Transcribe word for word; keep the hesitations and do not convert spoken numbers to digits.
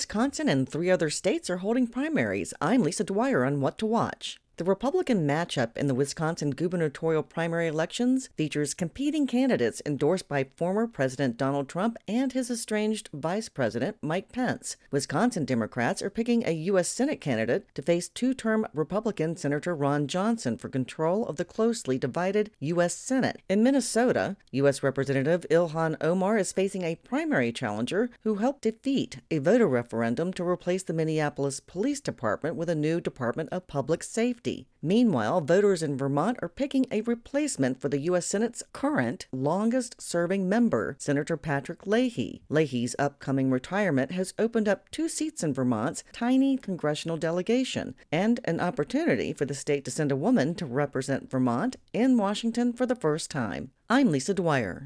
Wisconsin and three other states are holding primaries. I'm Lisa Dwyer on What to Watch. The Republican matchup in the Wisconsin gubernatorial primary elections features competing candidates endorsed by former President Donald Trump and his estranged Vice President Mike Pence. Wisconsin Democrats are picking a U S Senate candidate to face two-term Republican Senator Ron Johnson for control of the closely divided U S Senate. In Minnesota, U S Representative Ilhan Omar is facing a primary challenger who helped defeat a voter referendum to replace the Minneapolis Police Department with a new Department of Public Safety. Meanwhile, voters in Vermont are picking a replacement for the U S Senate's current longest-serving member, Senator Patrick Leahy. Leahy's upcoming retirement has opened up two seats in Vermont's tiny congressional delegation and an opportunity for the state to send a woman to represent Vermont in Washington for the first time. I'm Lisa Dwyer.